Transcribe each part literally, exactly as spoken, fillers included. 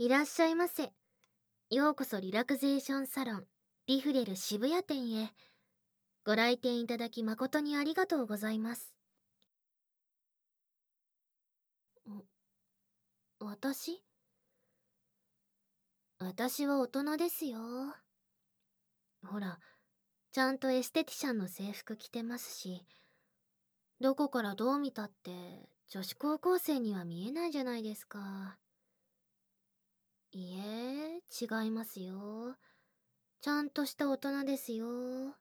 いらっしゃいませ。ようこそリラクゼーションサロン、リフレル渋谷店へ。ご来店いただき誠にありがとうございます。ん私私は大人ですよ。ほら、ちゃんとエステティシャンの制服着てますし、どこからどう見たって女子高校生には見えないじゃないですか。いえ、違いますよ。ちゃんとした大人ですよ。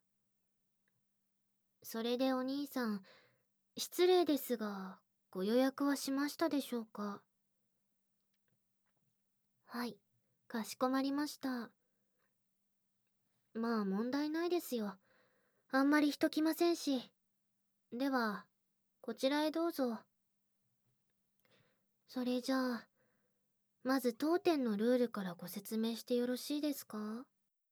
それでお兄さん、失礼ですが、ご予約はしましたでしょうか？はい、かしこまりました。まあ問題ないですよ。あんまり人来ませんし。では、こちらへどうぞ。それじゃあ、まず当店のルールからご説明してよろしいですか？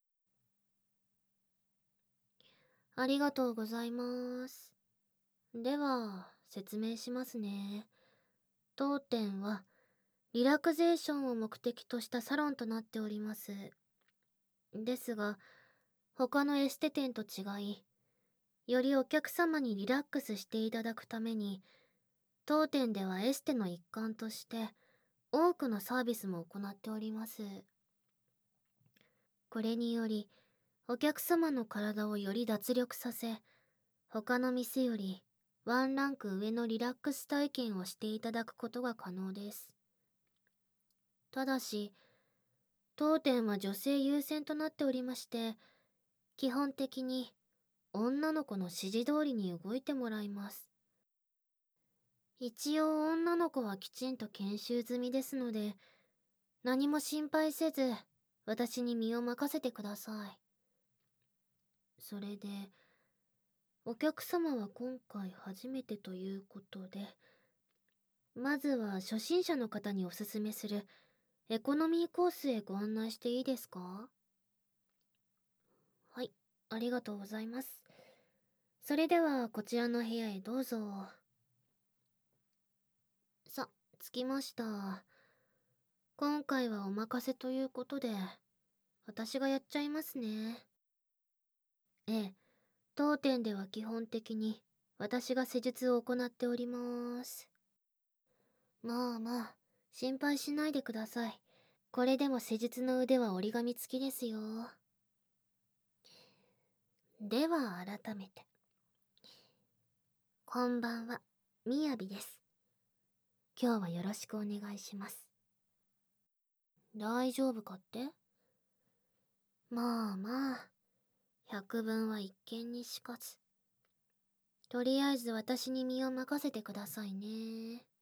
ありがとうございます。では、説明しますね。当店は、リラクゼーションを目的としたサロンとなっております。ですが、他のエステ店と違い、よりお客様にリラックスしていただくために、当店ではエステの一環として、多くのサービスも行っております。これにより、お客様の体をより脱力させ、他の店よりワンランク上のリラックス体験をしていただくことが可能です。ただし、当店は女性優先となっておりまして、基本的に女の子の指示通りに動いてもらいます。一応女の子はきちんと研修済みですので、何も心配せず、私に身を任せてください。それで、お客様は今回初めてということで、まずは初心者の方におすすめするエコノミーコースへご案内していいですか？はい、ありがとうございます。それではこちらの部屋へどうぞ。さ、着きました。今回はお任せということで、私がやっちゃいますね。ええ、当店では基本的に私が施術を行っております。まあまあ、心配しないでください。これでも施術の腕は折り紙付きですよ。では改めて。こんばんは、みやびです。今日はよろしくお願いします。大丈夫かって？まあまあ、百聞は一見にしかず。とりあえず私に身を任せてくださいね。